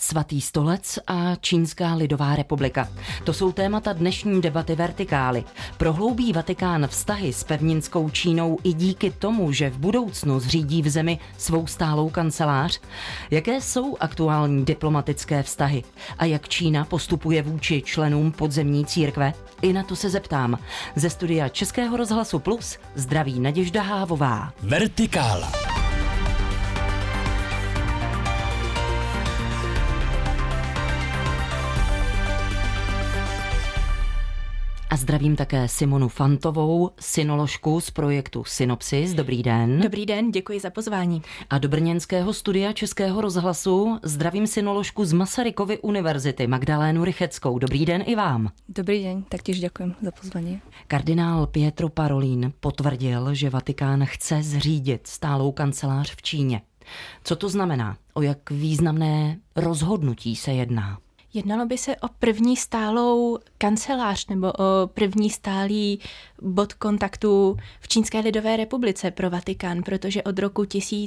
Svatý stolec a Čínská lidová republika. To jsou témata dnešní debaty Vertikály. Prohloubí Vatikán vztahy s pevninskou Čínou i díky tomu, že v budoucnu zřídí v zemi svou stálou kancelář? Jaké jsou aktuální diplomatické vztahy? A jak Čína postupuje vůči členům podzemní církve? I na to se zeptám. Ze studia Českého rozhlasu Plus zdraví Naděžda Hávová. Vertikála. A zdravím také Simonu Fantovou, synoložku z projektu Synopsis. Dobrý den. Dobrý den, děkuji za pozvání. A do brněnského studia Českého rozhlasu zdravím synoložku z Masarykovy univerzity Magdalénu Rycheckou. Dobrý den i vám. Dobrý den, taktéž děkuji za pozvání. Kardinál Pietro Parolin potvrdil, že Vatikán chce zřídit stálou kancelář v Číně. Co to znamená? O jak významné rozhodnutí se jedná? Jednalo by se o první stálou kancelář nebo o první stálý bod kontaktu v Čínské lidové republice pro Vatikán, protože od roku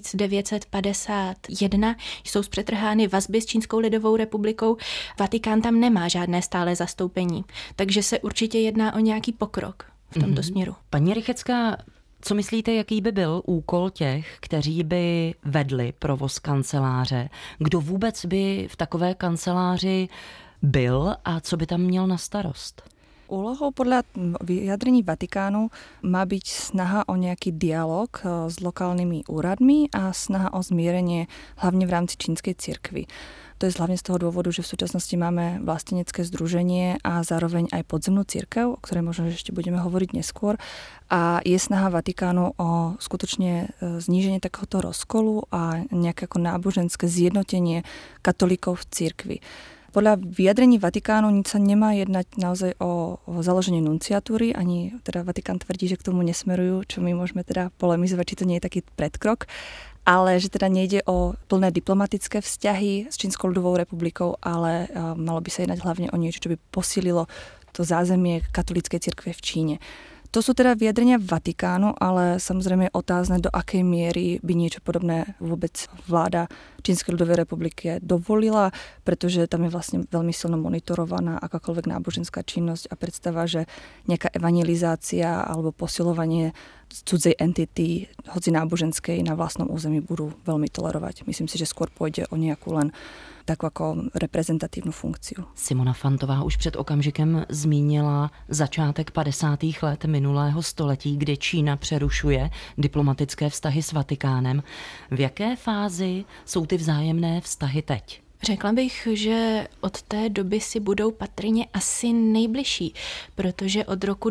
1951 jsou zpřetrhány vazby s Čínskou lidovou republikou. Vatikán tam nemá žádné stále zastoupení, takže se určitě jedná o nějaký pokrok v tomto směru. Paní Rychecká, co myslíte, jaký by byl úkol těch, kteří by vedli provoz kanceláře? Kdo vůbec by v takové kanceláři byl a co by tam měl na starost? Úlohou podľa vyjadrení Vatikánu má byť snaha o nejaký dialog s lokálnymi úradmi a snaha o zmierenie hlavne v rámci čínskej cirkvi. To je hlavne z toho dôvodu, že v súčasnosti máme vlastenecké združenie a zároveň aj podzemnú cirkev, o ktorej možno ešte budeme hovoriť neskôr. A je snaha Vatikánu o skutočne zníženie takéhoto rozkolu a nejaké ako náboženské zjednotenie katolíkov v cirkvi. Podľa vyjadrení Vatikánu nič sa nemá jednať naozaj o založenie nunciatúry, ani teda Vatikán tvrdí, že k tomu nesmerujú, čo my môžeme teda polemizovať, či to nie je taký predkrok, ale že teda nejde o plné diplomatické vzťahy s Čínskou ľudovou republikou, ale malo by sa jednať hlavne o niečo, čo by posílilo to zázemie katolíckej cirkve v Číne. To sú teda vyjadrenia Vatikánu, ale samozrejme je otázne, do akej miery by niečo podobné vôbec vláda Čínskej ľudovej republiky dovolila, pretože tam je vlastne veľmi silno monitorovaná akákoľvek náboženská činnosť a predstava, že nejaká evangelizácia alebo posilovanie cudzej entity, hoci náboženskej, na vlastnom území budú veľmi tolerovať. Myslím si, že skôr pôjde o nejakú len takovou jako reprezentativní funkci. Simona Fantová už před okamžikem zmínila začátek 50. let minulého století, kdy Čína přerušuje diplomatické vztahy s Vatikánem. V jaké fázi jsou ty vzájemné vztahy teď? Řekla bych, že od té doby si budou patrně asi nejbližší, protože od roku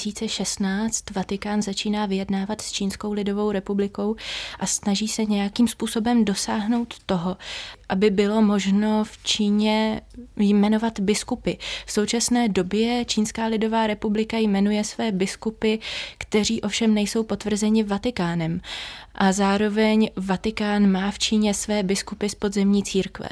2016 Vatikán začíná vyjednávat s Čínskou lidovou republikou a snaží se nějakým způsobem dosáhnout toho, aby bylo možno v Číně jmenovat biskupy. V současné době Čínská lidová republika jmenuje své biskupy, kteří ovšem nejsou potvrzeni Vatikánem. A zároveň Vatikán má v Číně své biskupy z podzemní církve.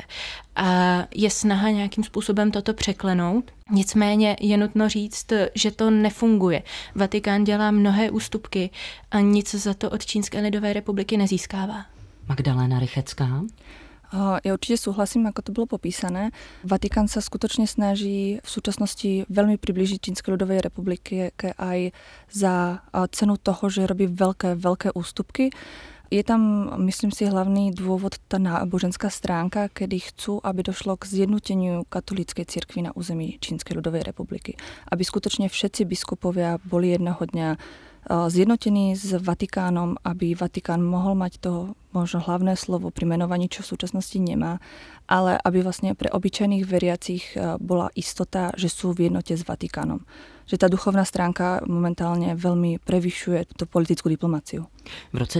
A je snaha nějakým způsobem toto překlenout. Nicméně je nutno říct, že to nefunguje. Vatikán dělá mnohé ústupky a nic za to od Čínské lidové republiky nezískává. Magdaléna Rychecká. Ja určite súhlasím, ako to bolo popísané. Vatikán sa skutočne snaží v súčasnosti veľmi priblížiť Čínskej ľudovej republike aj za cenu toho, že robí veľké ústupky. Je tam, myslím si, hlavný dôvod tá náboženská stránka, kedy chcú, aby došlo k zjednoteniu katolíckej cirkvi na území Čínskej ľudovej republiky. Aby skutočne všetci biskupovia boli jedného dňa zjednotení s Vatikánom, aby Vatikán mohol mať to možno hlavné slovo pri menovaní, čo v súčasnosti nemá, ale aby vlastne pre obyčajných veriacich bola istota, že sú v jednote s Vatikánom. Že tá duchovná stránka momentálne veľmi prevyšuje tú politickú diplomáciu. V roce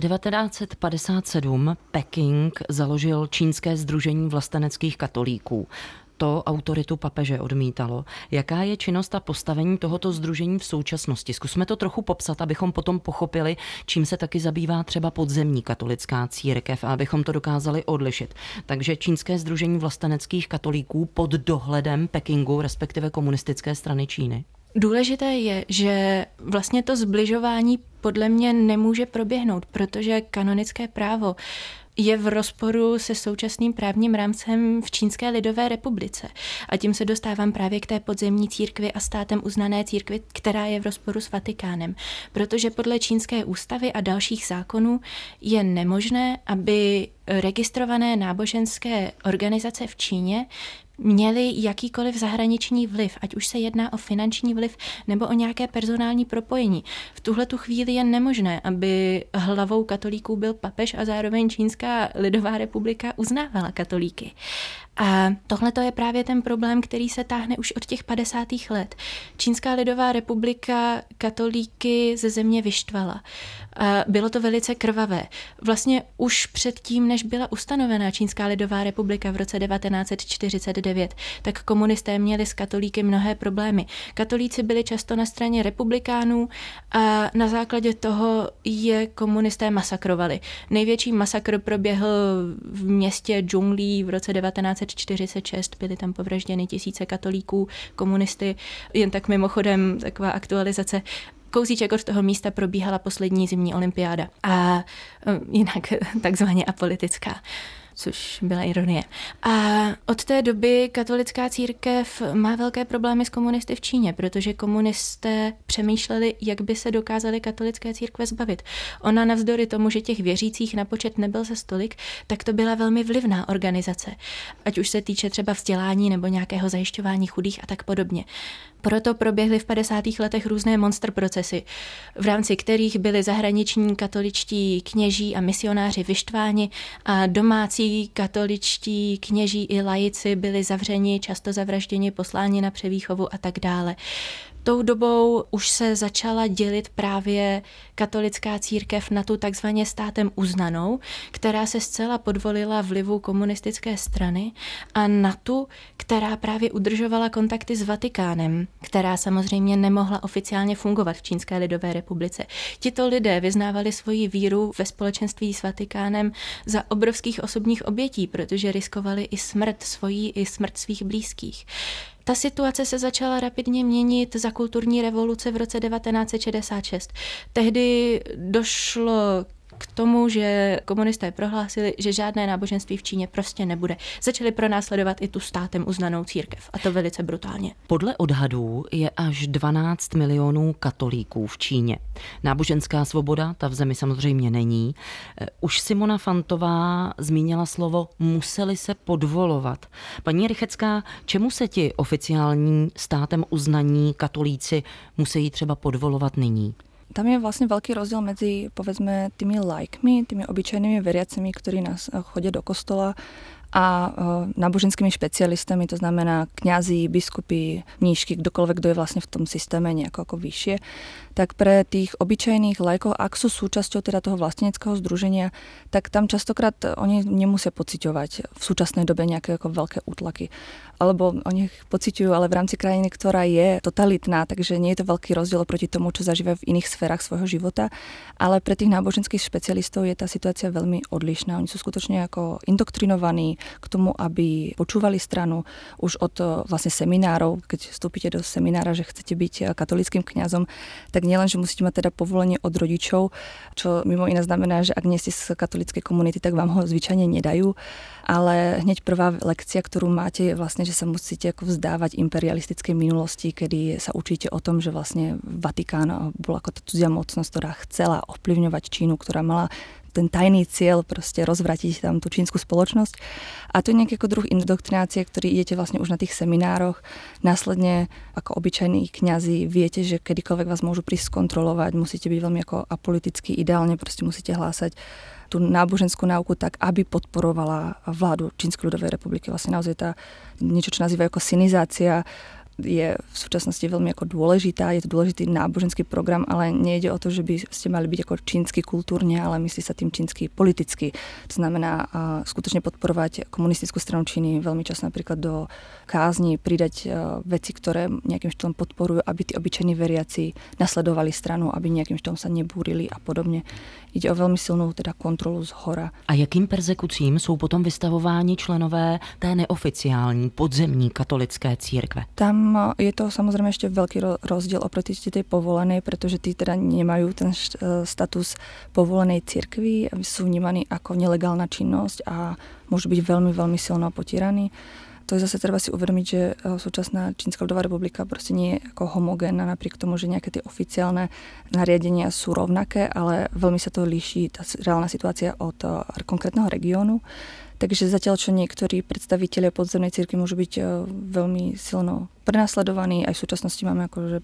1957 Peking založil Čínské sdružení vlasteneckých katolíků. To autoritu papeže odmítalo. Jaká je činnost a postavení tohoto sdružení v současnosti? Zkusme to trochu popsat, abychom potom pochopili, čím se taky zabývá třeba podzemní katolická církev a abychom to dokázali odlišit. Takže Čínské sdružení vlasteneckých katolíků pod dohledem Pekingu, respektive komunistické strany Číny. Důležité je, že vlastně to zbližování podle mě nemůže proběhnout, protože kanonické právo je v rozporu se současným právním rámcem v Čínské lidové republice. A tím se dostávám právě k té podzemní církvi a státem uznané církvi, která je v rozporu s Vatikánem. Protože podle čínské ústavy a dalších zákonů je nemožné, aby registrované náboženské organizace v Číně měli jakýkoliv zahraniční vliv, ať už se jedná o finanční vliv nebo o nějaké personální propojení. V tuhletu chvíli je nemožné, aby hlavou katolíků byl papež a zároveň Čínská lidová republika uznávala katolíky. A tohle je právě ten problém, který se táhne už od těch 50. let. Čínská lidová republika katolíky ze země vyštvala. A bylo to velice krvavé. Vlastně už předtím, než byla ustanovená Čínská lidová republika v roce 1949, tak komunisté měli s katolíky mnohé problémy. Katolíci byli často na straně republikánů a na základě toho je komunisté masakrovali. Největší masakr proběhl v městě Džunglí v roce 1946, byly tam povražděny tisíce katolíků, komunisty. Jen tak mimochodem taková aktualizace. Kousíček od toho místa probíhala poslední zimní olympiáda a jinak takzvaně apolitická, což byla ironie. A od té doby katolická církev má velké problémy s komunisty v Číně, protože komunisté přemýšleli, jak by se dokázali katolické církve zbavit. Ona navzdory tomu, že těch věřících na počet nebyl se stolik, tak to byla velmi vlivná organizace, ať už se týče třeba vzdělání nebo nějakého zajišťování chudých a tak podobně. Proto proběhly v 50. letech různé monster procesy, v rámci kterých byli zahraniční katoličtí kněží a misionáři vyštváni a domácí katoličtí kněží i laici byli zavřeni, často zavražděni, posláni na převýchovu a tak dále. Tou dobou už se začala dělit právě katolická církev na tu takzvaně státem uznanou, která se zcela podvolila vlivu komunistické strany, a na tu, která právě udržovala kontakty s Vatikánem, která samozřejmě nemohla oficiálně fungovat v Čínské lidové republice. Tito lidé vyznávali svoji víru ve společenství s Vatikánem za obrovských osobních obětí, protože riskovali i smrt svojí, i smrt svých blízkých. Ta situace se začala rapidně měnit za kulturní revoluce v roce 1966. Tehdy došlo k tomu, že komunisté prohlásili, že žádné náboženství v Číně prostě nebude. Začali pronásledovat i tu státem uznanou církev, a to velice brutálně. Podle odhadů je až 12 milionů katolíků v Číně. Náboženská svoboda, ta v zemi samozřejmě není. Už Simona Fantová zmínila slovo museli se podvolovat. Paní Rychecká, čemu se ti oficiální státem uznaní katolíci musí třeba podvolovat nyní? Tam je vlastne veľký rozdiel medzi, povedzme, tými laikmi, tými obyčajnými veriacimi, ktorí nás chodia do kostola, a náboženskými špecialistami, to znamená kňazi, biskupy, mníšky, kdokoľvek, kto je vlastne v tom systéme nejako ako vyššie. Tak pre tých obyčajných laikov, ak sú súčasťou teda toho vlasteneckého združenia, tak tam častokrát oni nemusia pociťovať v súčasnej dobe nejaké ako veľké útlaky. Alebo oni pociťujú, ale v rámci krajiny, ktorá je totalitná, takže nie je to veľký rozdiel proti tomu, čo zažívajú v iných sférach svojho života. Ale pre tých náboženských špecialistov je tá situácia veľmi odlišná. Oni sú skutočne ako indoktrinovaní k tomu, aby počúvali stranu už od vlastne seminárov. Keď vstúpite do seminára, že chcete byť katolíckym kňazom, tak nielen, že musíte mať teda povolenie od rodičov, čo mimo iné znamená, že ak nie ste z katolíckej komunity, tak vám ho zvyčajne nedajú, ale hneď prvá lekcia, ktorú máte, je vlastne, že sa musíte ako vzdávať imperialistickej minulosti, kedy sa učíte o tom, že vlastne Vatikán bol ako tá cudzia mocnosť, ktorá chcela ovplyvňovať Čínu, ktorá mala ten tajný cieľ proste rozvratiť tam tú čínsku spoločnosť. A to je nejaký ako druh indoktrinácie, ktorý idete vlastne už na tých seminároch. Následne ako obyčajní kňazi viete, že kedykoľvek vás môžu prísť skontrolovať, musíte byť veľmi ako apoliticky, ideálne proste musíte hlásať tú náboženskú náuku tak, aby podporovala vládu Čínskej ľudovej republiky. Vlastne naozaj tá niečo, čo nazývajú ako sinizácia, je v súčasnosti veľmi ako dôležitá, je to dôležitý náboženský program, ale nejde o to, že by ste mali byť ako čínsky kultúrne, ale myslí sa tým čínsky politicky. To znamená skutočne podporovať komunistickú stranu Číny, veľmi často napríklad do kázni pridať veci, ktoré nejakým štýlom podporujú, aby tí obyčajní veriaci nasledovali stranu, aby nejakým štýlom sa nebúrili a podobne. Ide o veľmi silnou teda kontrolu zhora. A jakým persekucím jsou potom vystavováni členové té neoficiální podzemní katolické církve? Tam tam je to samozrejme ešte veľký rozdiel oproti tej povolenej, pretože tí teda nemajú ten status povolenej cirkvi, sú vnímaní ako nelegálna činnosť a môžu byť veľmi, veľmi silno potieraní. To je zase treba si uvedomiť, že súčasná Čínska ľudová republika proste nie je ako homogénna, napriek tomu, že nejaké tie oficiálne nariadenia sú rovnaké, ale veľmi sa to líši, tá reálna situácia od konkrétneho regiónu. Takže zatiaľ, čo niektorí predstavitelia podzemnej cirkvi môžu byť veľmi silno prenasledovaní, aj v súčasnosti máme akože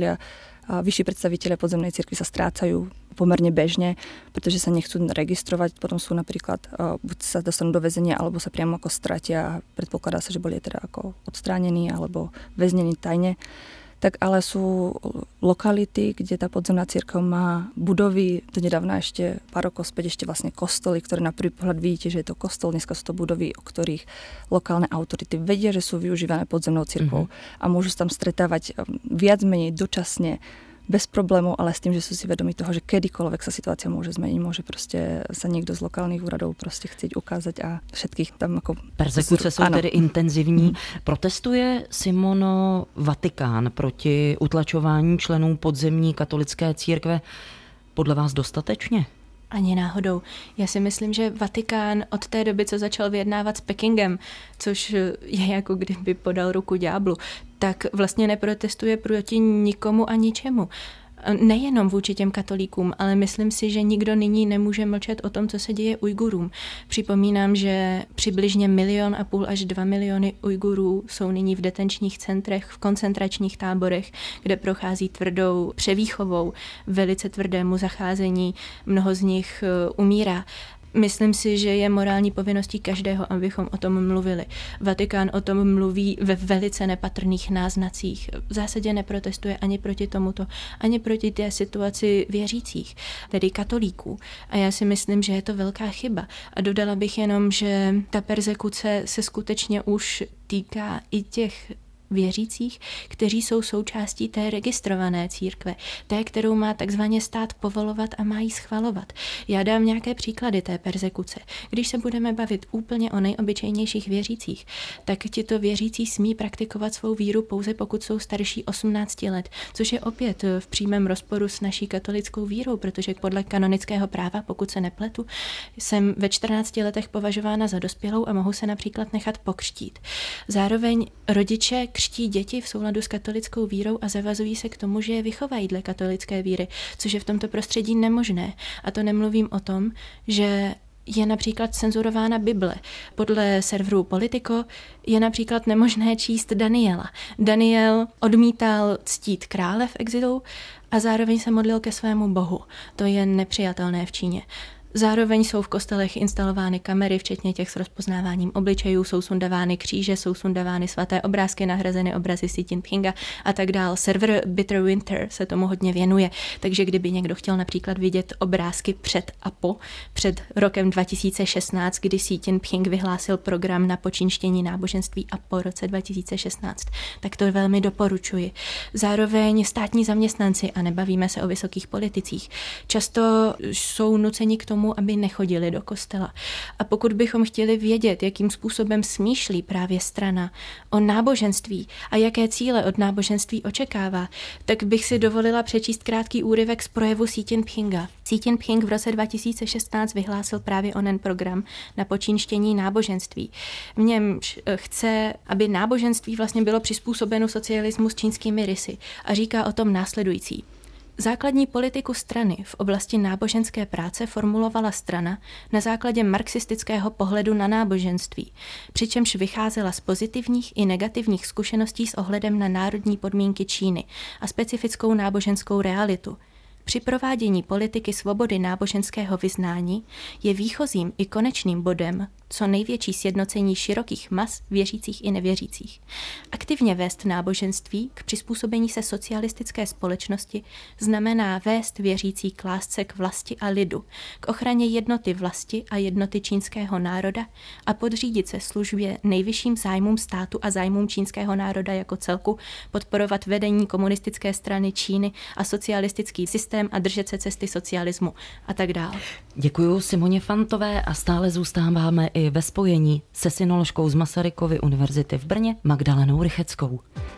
vyšší predstavitelia podzemnej cirkvi sa strácajú pomerne bežne, pretože sa nechcú registrovať, potom sú napríklad, buď sa dostanú do väzenia, alebo sa priamo ako stratia a predpokladá sa, že boli teda ako odstránení alebo väznení tajne. Tak ale sú lokality, kde tá podzemná cirkev má budovy, do nedávna ešte pár rokov späť ešte vlastne kostoly, ktoré na prvý pohľad vidíte, že je to kostol, dneska sú to budovy, o ktorých lokálne autority vedia, že sú využívané podzemnou cirkvou a môžu sa tam stretávať viac menej dočasne, bez problémov, ale s tým, že sú si vedomí toho, že kedykoľvek sa situácia môže zmeniť, môže proste sa niekto z lokálnych úradov proste chcieť ukázať a všetkých tam ako... Persekuce jsou tedy intenzivní. Protestuje, Simono, Vatikán proti utlačování členů podzemní katolické církve podle vás dostatečně? Ani náhodou. Já si myslím, že Vatikán od té doby, co začal vyjednávat s Pekingem, což je jako kdyby podal ruku ďáblu, tak vlastně neprotestuje proti nikomu a ničemu. Nejenom vůči těm katolíkům, ale myslím si, že nikdo nyní nemůže mlčet o tom, co se děje Ujgurům. Připomínám, že přibližně 1,5 milionu až 2 miliony Ujgurů jsou nyní v detenčních centrech, v koncentračních táborech, kde prochází tvrdou převýchovou, velice tvrdému zacházení, mnoho z nich umírá. Myslím si, že je morální povinností každého, abychom o tom mluvili. Vatikán o tom mluví ve velice nepatrných náznacích. V zásadě neprotestuje ani proti tomuto, ani proti té situaci věřících, tedy katolíků. A já si myslím, že je to velká chyba. A dodala bych jenom, že ta perzekuce se skutečně už týká i těch věřících, kteří jsou součástí té registrované církve, té, kterou má takzvaně stát povolovat a má jí schvalovat. Já dám nějaké příklady té perzekuce. Když se budeme bavit úplně o nejobyčejnějších věřících, tak tito věřící smí praktikovat svou víru pouze pokud jsou starší 18 let, což je opět v přímém rozporu s naší katolickou vírou, protože podle kanonického práva, pokud se nepletu, jsem ve 14 letech považována za dospělou a mohu se například nechat pokřtít. Zároveň rodiče křtí děti v souladu s katolickou vírou a zavazují se k tomu, že je vychovají dle katolické víry, což je v tomto prostředí nemožné. A to nemluvím o tom, že je například cenzurována Bible. Podle serveru Politico je například nemožné číst Daniela. Daniel odmítal ctít krále v exilu a zároveň se modlil ke svému bohu. To je nepřijatelné v Číně. Zároveň jsou v kostelech instalovány kamery, včetně těch s rozpoznáváním obličejů, jsou sundávány kříže, jsou sundávány svaté obrázky, nahrazeny obrazy Xi Jinpinga a tak dál. Server Bitter Winter se tomu hodně věnuje, takže kdyby někdo chtěl například vidět obrázky před a po, před rokem 2016, kdy Xi Jinping vyhlásil program na počínštění náboženství a po roce 2016, tak to velmi doporučuji. Zároveň státní zaměstnanci, a nebavíme se o vysokých politicích, často jsou nuceni k tomu, aby nechodili do kostela. A pokud bychom chtěli vědět, jakým způsobem smýšlí právě strana o náboženství a jaké cíle od náboženství očekává, tak bych si dovolila přečíst krátký úryvek z projevu Xi Jinpinga. Xi Jinping v roce 2016 vyhlásil právě onen program na počínštění náboženství. V něm chce, aby náboženství vlastně bylo přizpůsobeno socialismu s čínskými rysy a říká o tom následující. Základní politiku strany v oblasti náboženské práce formulovala strana na základě marxistického pohledu na náboženství, přičemž vycházela z pozitivních i negativních zkušeností s ohledem na národní podmínky Číny a specifickou náboženskou realitu. Při provádění politiky svobody náboženského vyznání je výchozím i konečným bodem co největší sjednocení širokých mas věřících i nevěřících. Aktivně vést náboženství k přizpůsobení se socialistické společnosti znamená vést věřící k lásce k vlasti a lidu, k ochraně jednoty vlasti a jednoty čínského národa a podřídit se službě nejvyšším zájmům státu a zájmům čínského národa jako celku, podporovat vedení komunistické strany Číny a socialistický systém a držet se cesty socialismu a tak dále. Děkuji Simoně Fantové a stále zůstáváme i ve spojení se synoložkou z Masarykovy univerzity v Brně Magdalenou Rycheckou.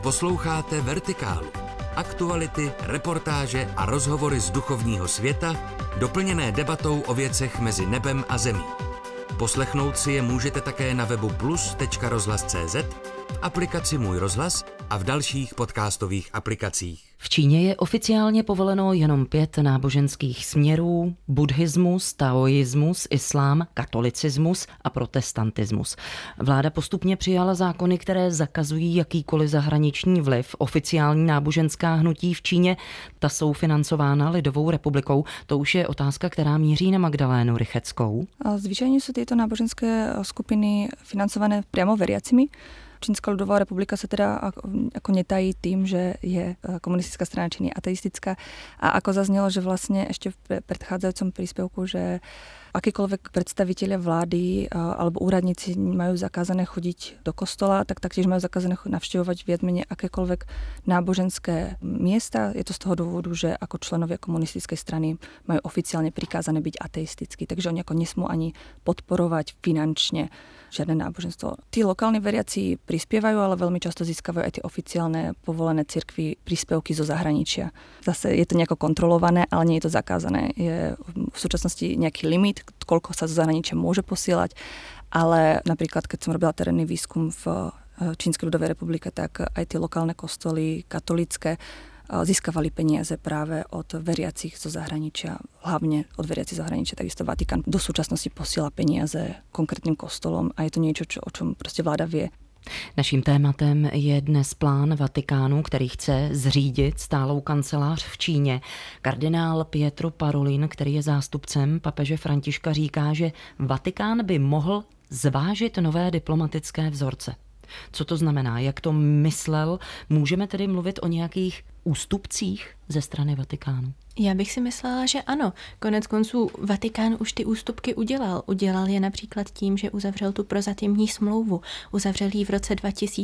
Posloucháte Vertikálu. Aktuality, reportáže a rozhovory z duchovního světa, doplněné debatou o věcech mezi nebem a zemí. Poslechnout si je můžete také na webu plus.rozhlas.cz, v aplikaci Můj rozhlas a v dalších podcastových aplikacích. V Číně je oficiálně povoleno jenom 5 náboženských směrů: buddhismus, taoismus, islám, katolicismus a protestantismus. Vláda postupně přijala zákony, které zakazují jakýkoliv zahraniční vliv. Oficiální náboženská hnutí v Číně, ta jsou financována Lidovou republikou. To už je otázka, která míří na Magdalénu Rycheckou. Zvyčajně sú tieto náboženské skupiny financované priamo veriacimi. Čínska ľudová republika sa teda ako netají tým, že je komunistická strana Číny ateistická. A ako zaznelo, že vlastne ešte v predchádzajúcom príspevku, že akýkoľvek predstavitelia vlády alebo úradníci majú zakázané chodiť do kostola, tak taktiež majú zakázané navštevovať viac menej akékoľvek náboženské miesta. Je to z toho dôvodu, že ako členovia komunistickej strany majú oficiálne prikázané byť ateistickí, takže oni ako nesmú ani podporovať finančne žiadne náboženstvo. Tí lokálni veriaci prispievajú, ale veľmi často získavajú aj tie oficiálne povolené cirkvi príspevky zo zahraničia. Zase je to nejako kontrolované, ale nie je to zakázané. Je v súčasnosti nejaký limit, koľko sa zo zahraničia môže posielať, ale napríklad, keď som robila terénny výskum v Čínskej ľudovej republike, tak aj tie lokálne kostoly katolícke získavali peniaze práve od veriacich zo zahraničia, hlavne od veriacich zo zahraničia. Takisto Vatikán do súčasnosti posiela peniaze konkrétnym kostolom a je to niečo, o čom proste vláda vie. Naším tématem je dnes plán Vatikánu, který chce zřídit stálou kancelář v Číně. Kardinál Pietro Parolin, který je zástupcem papeže Františka, říká, že Vatikán by mohl zvážit nové diplomatické vzorce. Co to znamená? Jak to myslel? Můžeme tedy mluvit o nějakých ústupcích ze strany Vatikánu? Já bych si myslela, že ano. Konec konců Vatikán už ty ústupky udělal. Udělal je například tím, že uzavřel tu prozatímní smlouvu. Uzavřel ji v roce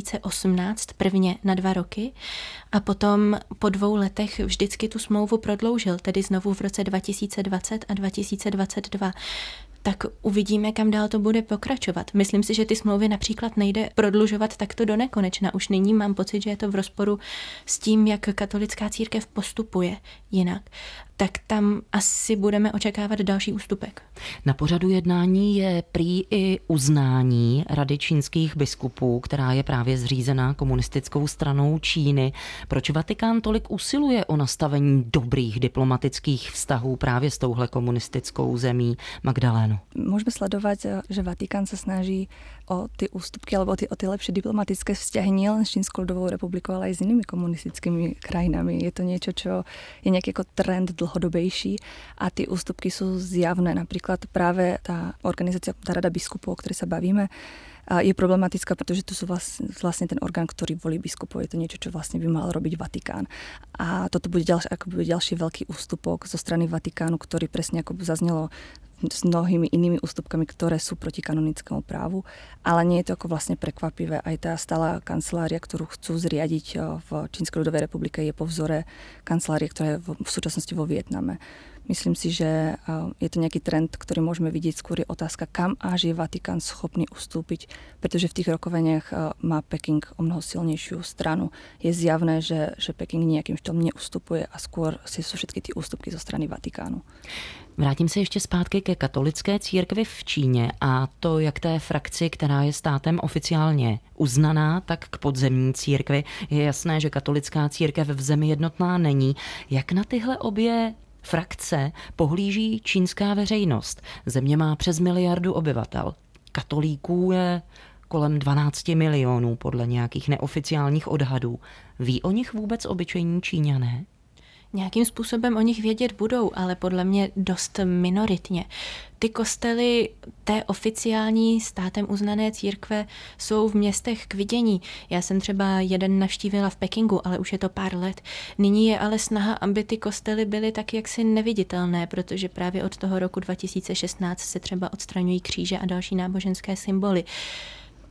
2018 prvně na 2 roky a potom po 2 letech vždycky tu smlouvu prodloužil, tedy znovu v roce 2020 a 2022. Tak uvidíme, kam dál to bude pokračovat. Myslím si, že ty smlouvy například nejde prodlužovat takto do nekonečna. Už nyní mám pocit, že je to v rozporu s tím, jak katolická církev postupuje jinak. Tak tam asi budeme očekávat další ústupek. Na pořadu jednání je prý i uznání Rady čínských biskupů, která je právě zřízená komunistickou stranou Číny. Proč Vatikán tolik usiluje o nastavení dobrých diplomatických vztahů právě s touhle komunistickou zemí? Magdaléno. Môžeme sledovať, že Vatikán sa snaží o tie ústupky alebo o tie lepšie diplomatické vzťahy nielen s Čínskou ľudovou republikou, ale aj s inými komunistickými krajinami. Je to niečo, čo je nejaký ako trend dlhodobejší a tie ústupky sú zjavné. Napríklad práve tá organizácia, tá Rada biskupov, o ktorej sa bavíme, je problematická, pretože to sú vlastne ten orgán, ktorý volí biskupov. Je to niečo, čo vlastne by mal robiť Vatikán. A toto bude ďalší veľký ústupok zo strany Vatikánu, ktorý presne ako zaznelo s mnohými inými ústupkami, ktoré sú proti kanonickému právu, ale nie je to ako vlastne prekvapivé. Aj tá stála kancelária, ktorú chcú zriadiť v Čínskej ľudovej republike, je po vzore kancelárie, ktorá je v súčasnosti vo Vietname. Myslím si, že je to nejaký trend, ktorý môžeme vidieť, skôr je otázka, kam až je Vatikán schopný ustúpiť, pretože v tých rokovaniach má Peking o mnoho silnejšiu stranu. Je zjavné, že Peking nejakým štýlom neustupuje a skôr sú všetky tie ústupky zo strany Vatikánu. Vrátím se ještě zpátky ke katolické církvi v Číně a to jak té frakci, která je státem oficiálně uznaná, tak k podzemní církvi. Je jasné, že katolická církev v zemi jednotná není. Jak na tyhle obě frakce pohlíží čínská veřejnost? Země má přes 1 miliardu obyvatel. Katolíků je kolem 12 milionů podle nějakých neoficiálních odhadů. Ví o nich vůbec obyčejní Číňané? Nějakým způsobem o nich vědět budou, ale podle mě dost minoritně. Ty kostely té oficiální státem uznané církve jsou v městech k vidění. Já jsem třeba jeden navštívila v Pekingu, ale už je to pár let. Nyní je ale snaha, aby ty kostely byly tak jaksi neviditelné, protože právě od toho roku 2016 se třeba odstraňují kříže a další náboženské symboly.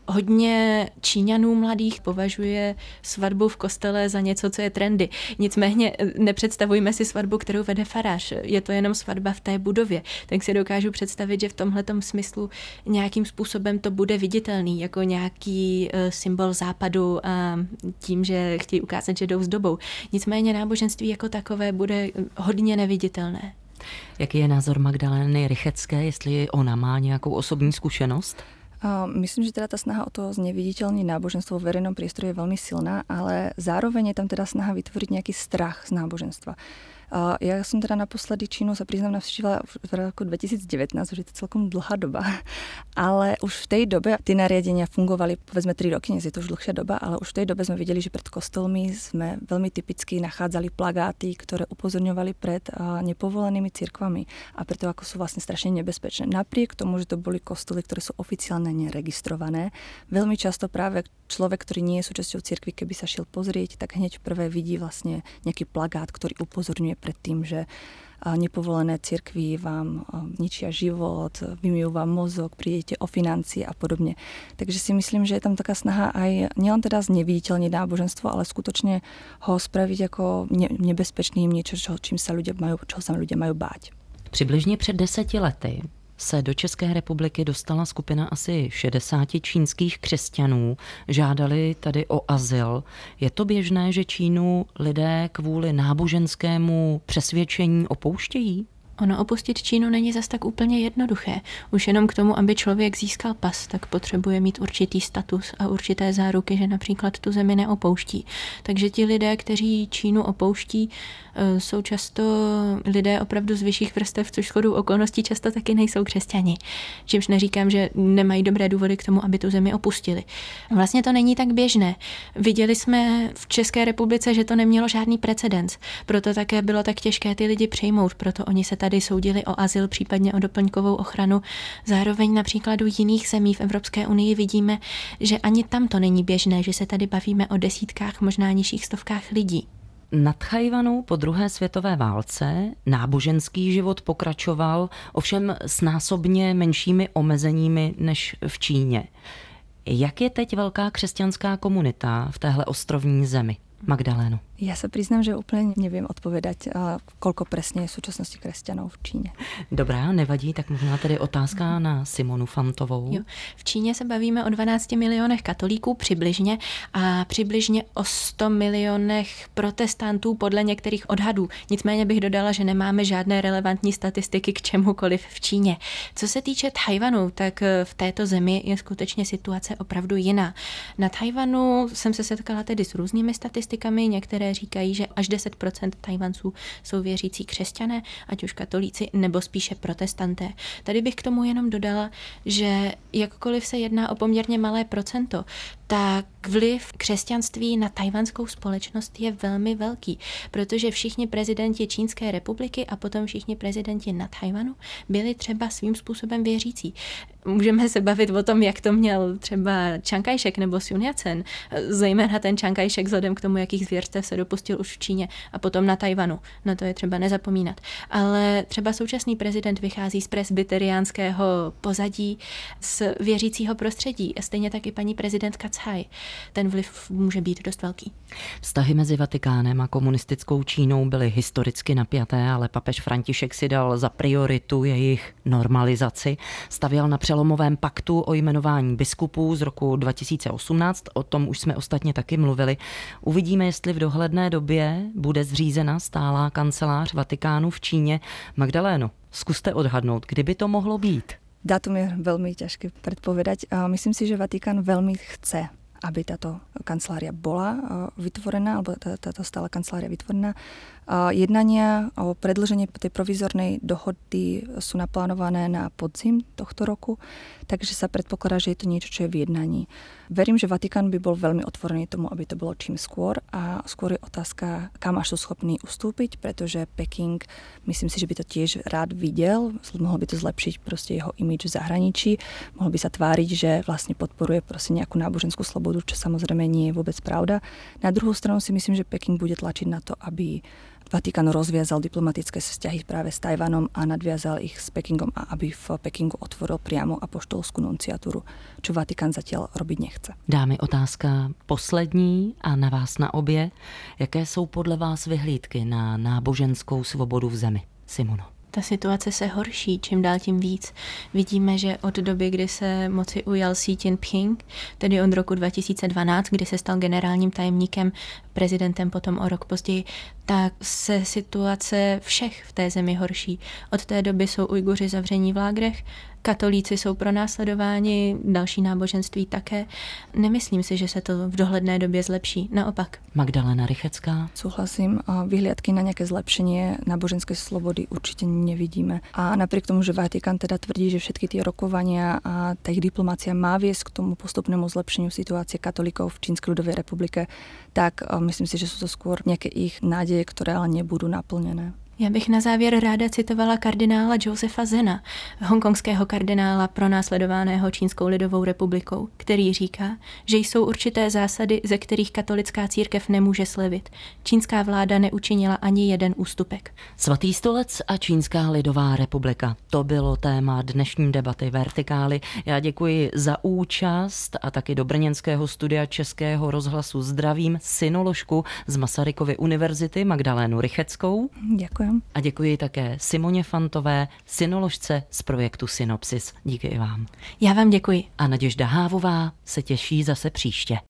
Hodně Číňanů mladých považuje svatbu v kostele za něco, co je trendy. Nicméně nepředstavujme si svatbu, kterou vede farář. Je to jenom svatba v té budově. Tak si dokážu představit, že v tomhletom smyslu nějakým způsobem to bude viditelný, jako nějaký symbol západu a tím, že chtějí ukázat, že jdou s dobou. Nicméně náboženství jako takové bude hodně neviditelné. Jaký je názor Magdalény Rychecké, jestli ona má nějakou osobní zkušenost? Myslím, že teda tá snaha o to zneviditeľniť náboženstvo v verejnom priestore je veľmi silná, ale zároveň je tam teda snaha vytvoriť nejaký strach z náboženstva. Ja som teda naposledy Čínu, sa priznám, navštívila v roku 2019, už je to celkom dlhá doba, ale už v tej dobe tie nariadenia fungovali, povedzme 3 roky, dnes je to už dlhšia doba, ale už v tej dobe sme videli, že pred kostolmi sme veľmi typicky nachádzali plagáty, ktoré upozorňovali pred nepovolenými cirkvami a preto ako sú vlastne strašne nebezpečné. Napriek tomu, že to boli kostoly, ktoré sú oficiálne neregistrované, veľmi často práve človek, ktorý nie je súčasťou cirkvi, keby sa šiel pozrieť, tak hneď prvé vidí vlastne nejaký plagát, ktorý upozorňuje pred tým, že nepovolené cirkvi vám ničia život, vymývajú vám mozog, prídete o financie a podobne. Takže si myslím, že je tam taká snaha aj nielen teda zneviditeľniť náboženstvo, ale skutočne ho spraviť ako nebezpečným, niečo, čoho sa ľudia majú báť. Přibližně před 10 lety se do České republiky dostala skupina asi 60 čínských křesťanů. Žádali tady o azyl. Je to běžné, že Čínu lidé kvůli náboženskému přesvědčení opouštějí? Ono opustit Čínu není zas tak úplně jednoduché. Už jenom k tomu, aby člověk získal pas, tak potřebuje mít určitý status a určité záruky, že například tu zemi neopouští. Takže ti lidé, kteří Čínu opouští, jsou často lidé opravdu z vyšších vrstev, což shodou okolností často taky nejsou křesťani. Čímž neříkám, že nemají dobré důvody k tomu, aby tu zemi opustili. Vlastně to není tak běžné. Viděli jsme v České republice, že to nemělo žádný precedens. Proto také bylo tak těžké ty lidi přijmout, proto oni se tady soudili o azyl, případně o doplňkovou ochranu. Zároveň na příkladu jiných zemí v Evropské unii vidíme, že ani tam to není běžné, že se tady bavíme o desítkách, možná nižších stovkách lidí. Na Tchaj-wanu po druhé světové válce náboženský život pokračoval, ovšem s násobně menšími omezeními než v Číně. Jak je teď velká křesťanská komunita v téhle ostrovní zemi? Magdaléno. Ja sa priznám, že úplne neviem odpovedať, koľko presne je v súčasnosti kresťanov v Číne. Dobrá, nevadí, tak možná tedy otázka na Simonu Fantovou. Jo. V Číně se bavíme o 12 milionech katolíků přibližně a přibližně o 100 milionech protestantů podle některých odhadů. Nicméně bych dodala, že nemáme žádné relevantní statistiky k čemukoliv v Číně. Co se týče Tchaj-wanu, tak v této zemi je skutečně situace opravdu jiná. Na Tchaj-wanu jsem se setkala tedy s různými statistikami, některé říkají, že až 10% Tchaj-wanců jsou věřící křesťané, ať už katolíci, nebo spíše protestanté. Tady bych k tomu jenom dodala, že jakkoliv se jedná o poměrně malé procento, tak vliv křesťanství na tchajwanskou společnost je velmi velký, protože všichni prezidenti Čínské republiky a potom všichni prezidenti na Tchaj-wanu byli třeba svým způsobem věřící. Můžeme se bavit o tom, jak to měl třeba Chiang Kai-shek nebo Sun Yat-sen, zejména ten Chiang Kai-shek vzhledem k tomu, jakých zvěrstev se dopustil už v Číně a potom na Tchaj-wanu. Na to je třeba nezapomínat. Ale třeba současný prezident vychází z presbyteriánského pozadí, z věřícího prostředí. Stejně tak i paní prezidentka Tsai. Ten vliv může být dost velký. Vztahy mezi Vatikánem a komunistickou Čínou byly historicky napjaté, ale papež František si dal za prioritu jejich normalizaci. Stavěl na přelomovém paktu o jmenování biskupů z roku 2018, o tom už jsme ostatně taky mluvili. Uvidíme, jestli v dohledné době bude zřízena stálá kancelář Vatikánu v Číně. Magdaléno, zkuste odhadnout, kdyby to mohlo být. Dátum je veľmi ťažké predpovedať. Myslím si, že Vatikán veľmi chce, aby táto kancelária bola vytvorená, alebo táto stála kancelária vytvorená. Jednania o predĺžení tej provizornej dohody sú naplánované na podzim tohto roku, takže sa predpokladá, že je to niečo, čo je v jednaní. Verím, že Vatikán by bol veľmi otvorený tomu, aby to bolo čím skôr a skôr je otázka, kam až sú schopní ustúpiť, pretože Peking, myslím si, že by to tiež rád videl, mohol by to zlepšiť proste jeho imidž v zahraničí, mohol by sa tváriť, že vlastne podporuje proste nejakú náboženskú slobodu, čo samozrejme nie je vôbec pravda. Na druhú stranu si myslím, že Peking bude tlačiť na to, aby Vatikán rozviazal diplomatické vzťahy práve s Tajvanom a nadviazal ich s Pekingom a aby v Pekingu otvoril priamo apoštolskú nunciatúru, čo Vatikán zatiaľ robiť nechce. Dámy, otázka poslední a na vás na obě. Jaké jsou podle vás vyhlídky na náboženskou svobodu v zemi? Simono. Ta situace se horší, čím dál tím víc. Vidíme, že od doby, kdy se moci ujal Xi Jinping, tedy od roku 2012, kdy se stal generálním tajemníkem, prezidentem potom o rok později, tak se situace všech v té zemi horší. Od té doby jsou Ujguři zavření v lágrech, katolíci jsou pronásledováni, další náboženství také. Nemyslím si, že se to v dohledné době zlepší. Naopak. Magdalena Rychecká. Súhlasím, vyhliadky na nejaké zlepšenie náboženskej slobody určite nevidíme. A napriek tomu, že Vatikán teda tvrdí, že všetky tie rokovania a tá ich diplomácia má viesť k tomu postupnému zlepšeniu situácie katolíkov v Čínskej ľudovej republike, tak myslím si, že sú to skôr nejaké ich nádeje, ktoré ale nebudú naplnené. Já bych na závěr ráda citovala kardinála Josefa Zena, hongkongského kardinála pronásledovaného Čínskou lidovou republikou, který říká, že jsou určité zásady, ze kterých katolická církev nemůže slevit. Čínská vláda neučinila ani jeden ústupek. Svatý stolec a Čínská lidová republika. To bylo téma dnešní debaty Vertikály. Já děkuji za účast a taky do brněnského studia Českého rozhlasu zdravím synoložku z Masarykovy univerzity Magdalénu Rycheckou. Ďakujem. A děkuji také Simoně Fantové, synoložce z projektu Synopsis. Díky i vám. Já vám děkuji. A Naděžda Hávová se těší zase příště.